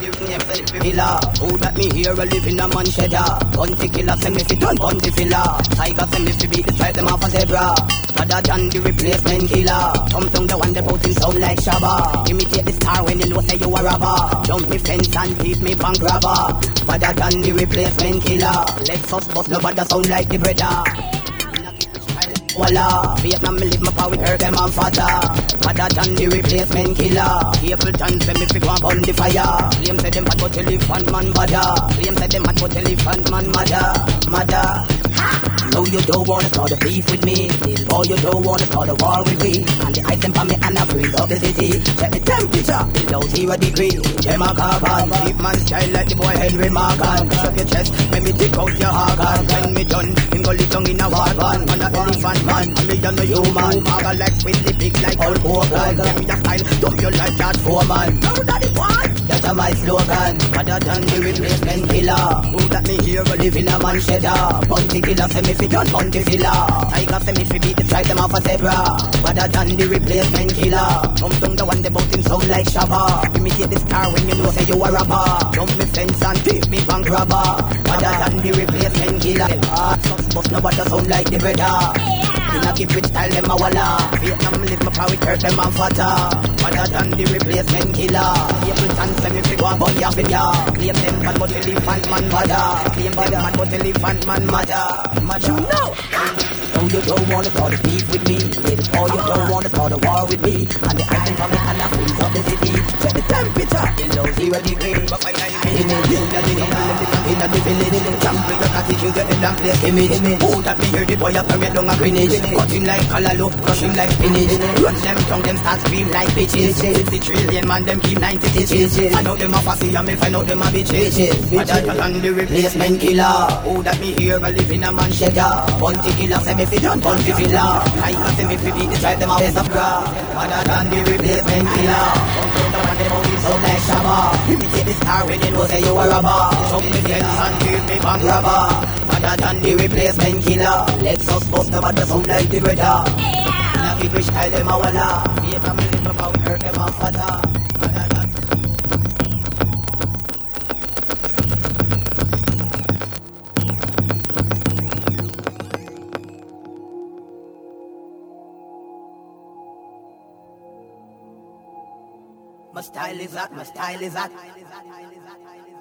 Killer, who that me here a live in a man cheddar. Bunty killer, send me fit on bunty filler. Tiger send me fi beat the stripe them off a zebra. Rather than the replacement killer. Tum the one that bout him sound like Shabba. Imitate the star when you know say you a robber. Jump me fence and teeth me bank robber. Rather than the replacement killer. Let's us bust nobody sound like the brother. Voila, Vietnam me live my power with her, them and father. Father than the replacement killer. Careful chance when me fi go and burn the fire. Claim say them bad but elephant man bother. Claim say them bad but elephant man mother. No, you don't wanna start a beef with me. Or you don't wanna start a war with me. And the ice them for me and I freeze up the city. Check the temperature, below 0 degree. Them a carbon, keep man style like the boy Henry Morgan. Push up your chest, let me take out your organ. When me done, him go lit tongue in a wagon. Man a elephant man, and me done a human. Maga like with the big like Hulk Hogan. Give me your style, dump your like that foreman. Now that it one, that's a my slogan. Rather than the replacement killer. Who that me here go live in a man cheddar. Bunty killer, say me fi done bunty filler. Tiger say me fi beat the stripe them off a zebra. Rather than the replacement killer. Tum the one that bout him sound like Shabba. Imitate the star when you know say you a robber. Jump me fence and teeth me bank robber. Rather than the replacement killer. Sucks but nobody sound like the brother. In a keep with style them a walla. Vietnam live my power with hurt them and fatter. Rather than the replacement killer. Able chance when me fi go and burn ya fin ya. Claim them bad but elephant man mother. Claim them bad but elephant man mother. You know. No, you don't wanna start a beef with me. Or you don't wanna start a war with me. And the ice them coming and I freeze up the city. Check the temperature, below 0 degree. But I in the village, jump with your attitude, get the damn place image. Who that me hear the boy up and get down a grenade. Cutting like callaloo, crushing like spinach. Run them tongue, them start scream like bitches. 60 trillion man, them keep 90 stitches. I know them a fussy and me find out them a bitches. But I tell on the replacement killer. Who that me hear a live in a man cheddar. Bunty killer, say me fi done bunty filler. Tiger say me fi beat the stripe them a face of grass. Other than the replacement killer. Come to the one them out is sound like Shabba. Imitate the star when you know say you a robber. Jump me fence and keep me bank robber. Other than the replacement killer. Let's us bust the bad sound like the brother. And I keep rich style them a walla. Vietnam live my power hurt them a fatter. My style is hot, my style is hot.